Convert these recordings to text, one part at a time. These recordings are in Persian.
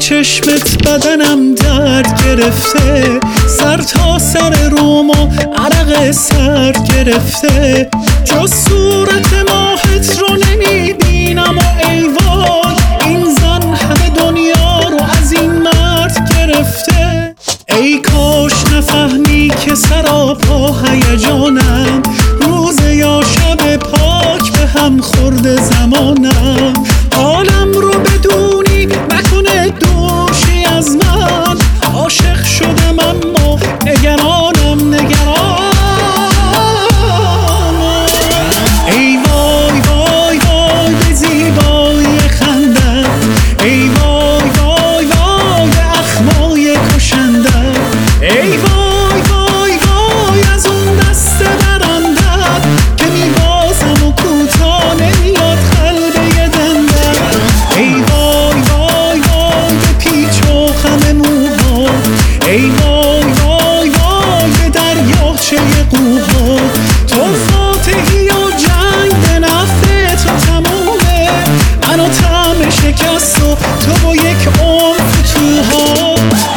چشمت بدنم درد گرفته، سر تا سر روم و عرق سرد گرفته، جز صورت ماهت رو نمیبینم و ای وای این زن همه دنیا رو از این مرد گرفته. ای کاش نفهمی که سراپا هیجانم، روز یا شب پاک به هم خورده زمانم، حالم رو بدونی نکنه دوشی از من، عاشق شدم اما نگرانم نگرانم. ای وای وای وای به زیبایی خندم، ای وای وای وای به اخمای کشندم، ای وای وای وای از اون دست برندم که میبازم و کوتا نمیاد قلب یه دندم. ای وای وای وای به پیچ و خم موها، ای وای وای وای به دریاچه قوها، تو فاتحی و جنگ به نفع تو تمومه، منو طعم شکست و تو با یک عمر فتوها.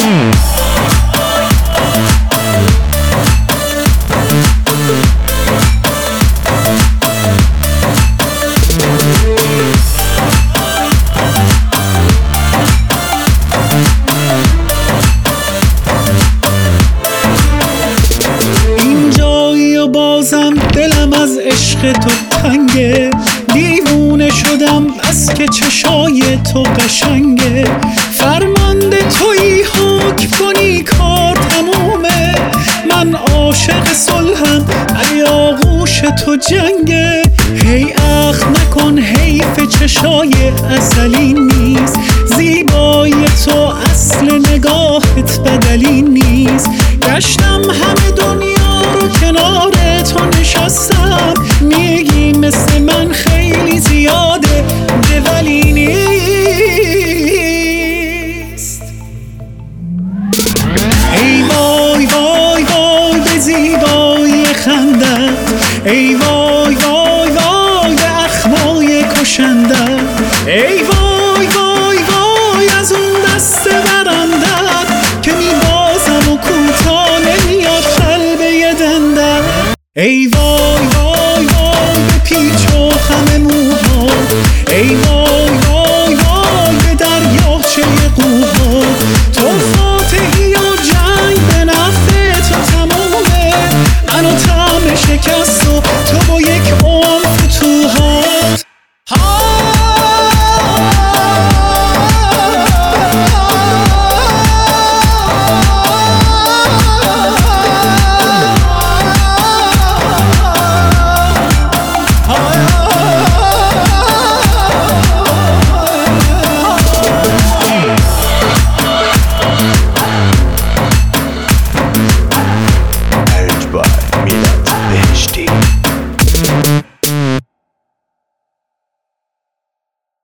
بازم دلم از عشق تو تنگه، دیوونه شدم بس که چشای تو قشنگه، فرمانده تویی حکم کنی کار تمومه، من عاشق صلحم ولی آغوش تو جنگه. هی اخم نکن حیف چشای ازلی نیست، زیبایی تو اصل نگاهت بدلی نیست، گشتم همه دنیا رو کنار تو نشستم، میگی مثل من خیلی زیاده ده ولی نیست. ای وای وای وای به زیبایی خندم، ای وای وای وای به اخمای کشندم، ای وای وای وای از اون دست برندم که میبازم و کوتا نمیاد قلب یه دندم. ای وای وای وای به پیچ و خم